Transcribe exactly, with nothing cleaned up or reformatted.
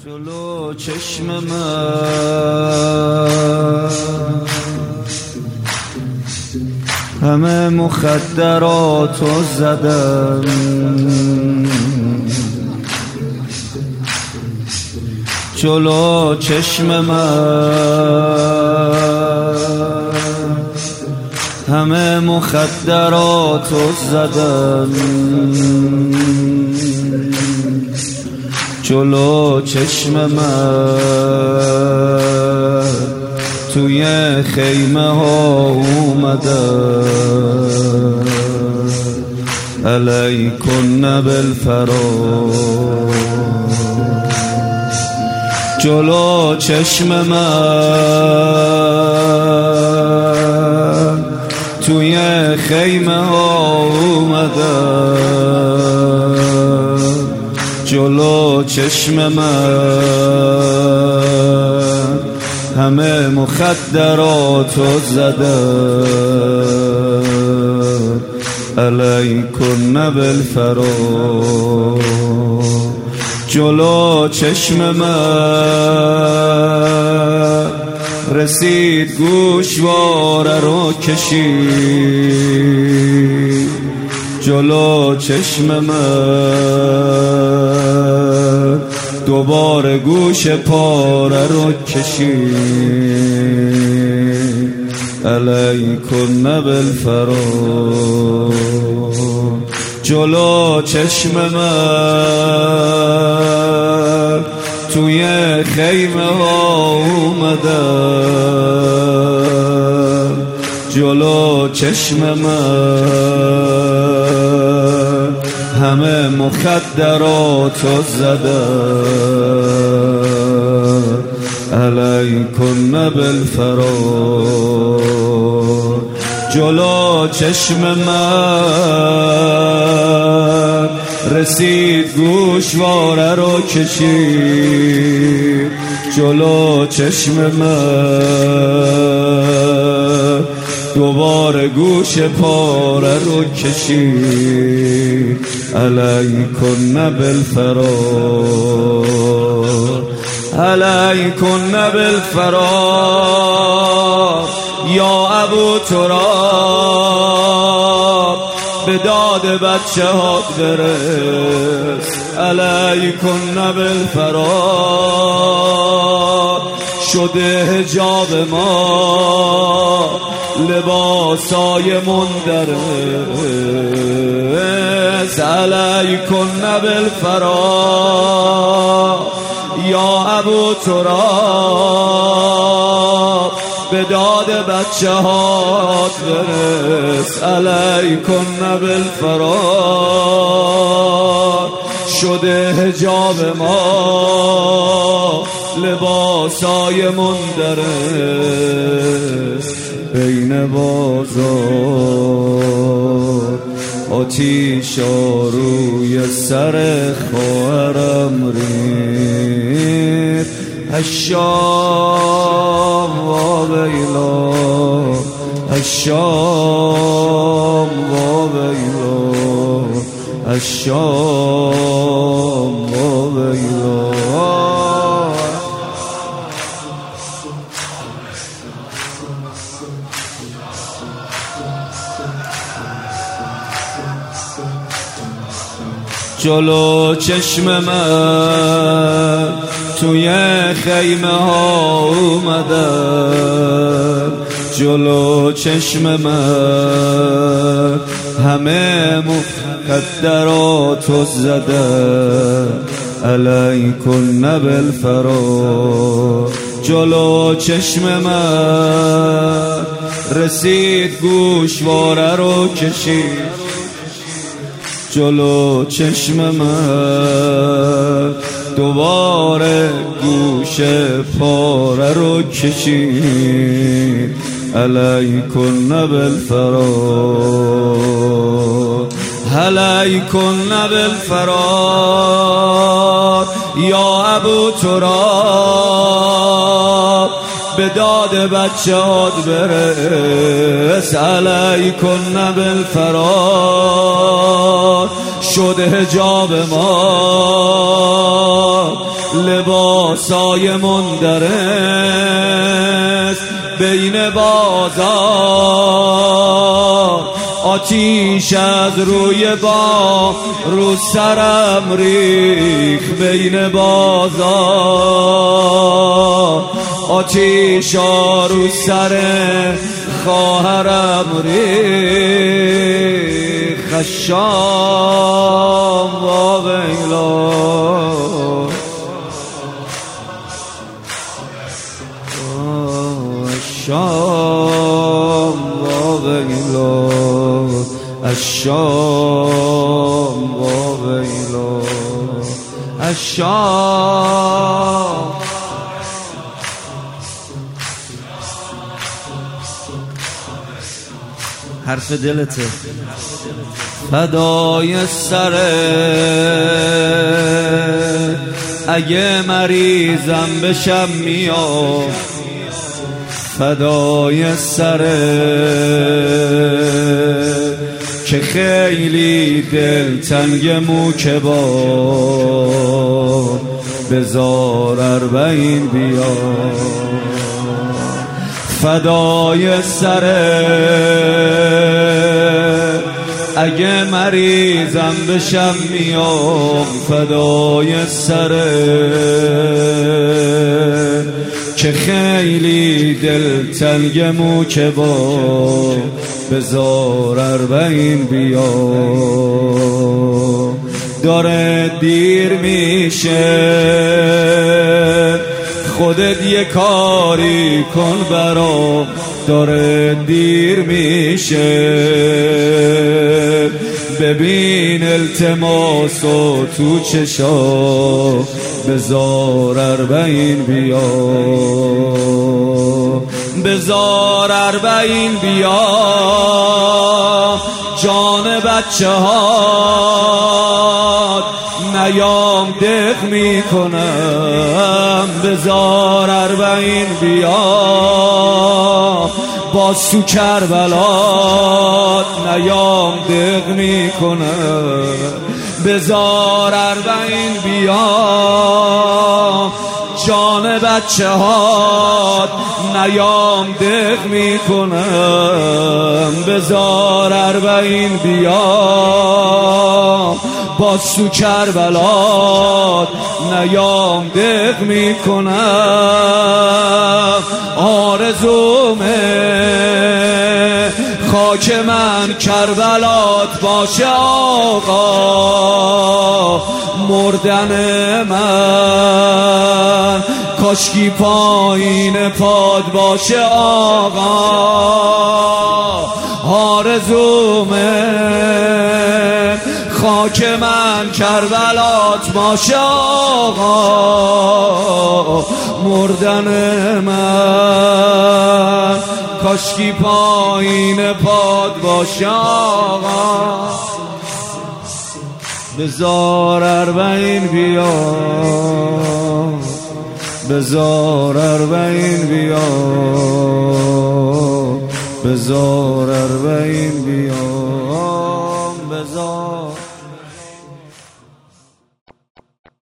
جلو چشم من همه مخدراتو زدم، جلو چشم من همه مخدراتو زدم، جلو چشم من توی خیمه ها اومدم، علیکن بالفرار. جلو چشم من توی خیمه ها اومدم، جلو چشم من همه مخدراتو زدم، علیکن بالفرار. جلو چشم من رسید گوشواره رو کشید، جلو چشم من دوباره گوش پاره رو کشید، علیکن بالفرار. جلو چشم من توی خیمه ها اومدم، جلو چشم من همه مخدراتو زدم، علیکن بالفرار. جلو چشم من رسید گوشواره رو کشید، جلو چشم من دوباره گوش پاره رو کشید، علیکن بالفرار. علیکن بالفرار یا ابو تراب، به داد بچه هات برس، علیکن بالفرار. شده حجاب ما لباسای مندرس، علیکن بالفرار یا ابو تراب، به داد بچه هات برس، علیکن بالفرار. شده حجاب ما لباسای مندرس، بین بازار آتیش روی سر خواهرم ریخت، الشام و ویلا، الشام و ویلا، الشام و ویلا. جلو چشم من توی خیمه ها اومدم، جلو چشم من همه مخدراتو زدم، علیکن بالفرار. جلو چشم من رسید گوشواره رو کشید، جلو چشم من دوباره گوش پاره رو کشید، علیکن بالفرار. علیکن بالفرار یا ابو تراب، به داد بچه هات برس، علیکن بالفرار. شده حجاب ما لباسای مندرس بین بازار، آتیش از روی بام رو سرم ریخ بین بازار، آتیش رو سر خواهرم ریخ. خشام و ویلا الشام و ویلا الشام و ویلا الشام. حرف دلته فدای سره، اگه مریضم بشم میام فدای سره، که خیلی دلتنگمو که با بزار اربعین بیا فدای سره، اگه مریضم بشم میام فدای سره، که خیلی دلتنگمو که با بزار اربعین بیا. داره دیر میشه خودت یه کاری کن برام، داره دیر میشه ببین التماس و تو چشا بزار اربعین بیا، بزار اربعین بیا جان بچه ها نیام دق میکنم، بزار اربعین بیا باز تو کربلات نیام دق میکنم، بزار اربعین بیا جان بچه هات نیام دق میکنم، بزار اربعین بیا باز تو کربلات نیام دق میکنم. آرزومه خاک من کربلات باشه آقا، مردن من کاشکی پایین پاد باشه آقا. آرزومه خاک من کربلات باشه آقا، مردن من کاشکی پایین پاد باشه آقا. بزار اربعین بیا، بزار اربعین بیا، بزار اربعین بیا.